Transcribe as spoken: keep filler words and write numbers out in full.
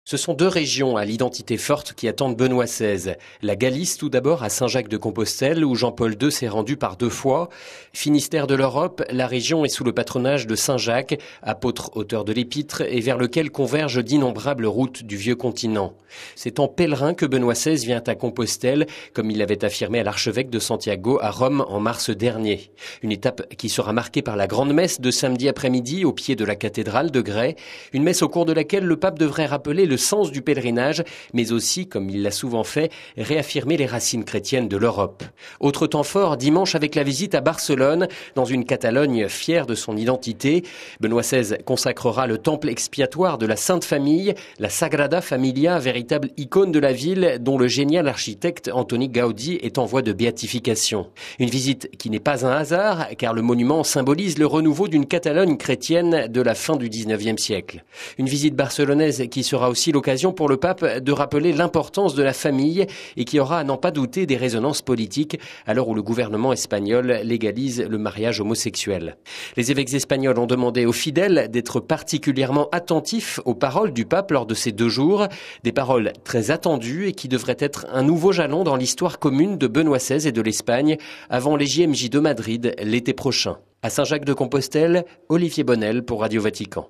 Ce sont deux régions à l'identité forte qui attendent Benoît seize. La Galice tout d'abord à Saint-Jacques-de-Compostelle où Jean-Paul deux s'est rendu par deux fois. Finistère de l'Europe, la région est sous le patronage de Saint Jacques, apôtre auteur de l'épître et vers lequel convergent d'innombrables routes du vieux continent. C'est en pèlerin que Benoît seize vient à Compostelle, comme il l'avait affirmé à l'archevêque de Santiago à Rome en mars dernier. Une étape qui sera marquée par la grande messe de samedi après-midi au pied de la cathédrale de Grès. Une messe au cours de laquelle le pape devrait rappeler le sens du pèlerinage, mais aussi, comme il l'a souvent fait, réaffirmer les racines chrétiennes de l'Europe. Autre temps fort, dimanche avec la visite à Barcelone, dans une Catalogne fière de son identité. Benoît seize consacrera le temple expiatoire de la Sainte Famille, la Sagrada Familia, véritable icône de la ville, dont le génial architecte Antoni Gaudí est en voie de béatification. Une visite qui n'est pas un hasard, car le monument symbolise le renouveau d'une Catalogne chrétienne de la fin du dix-neuvième siècle. Une visite barcelonaise qui sera aussi l'occasion pour le pape de rappeler l'importance de la famille et qui aura à n'en pas douter des résonances politiques à l'heure où le gouvernement espagnol légalise le mariage homosexuel. Les évêques espagnols ont demandé aux fidèles d'être particulièrement attentifs aux paroles du pape lors de ces deux jours, des paroles très attendues et qui devraient être un nouveau jalon dans l'histoire commune de Benoît seize et de l'Espagne avant les J M J de Madrid l'été prochain. À Saint-Jacques-de-Compostelle, Olivier Bonnel pour Radio Vatican.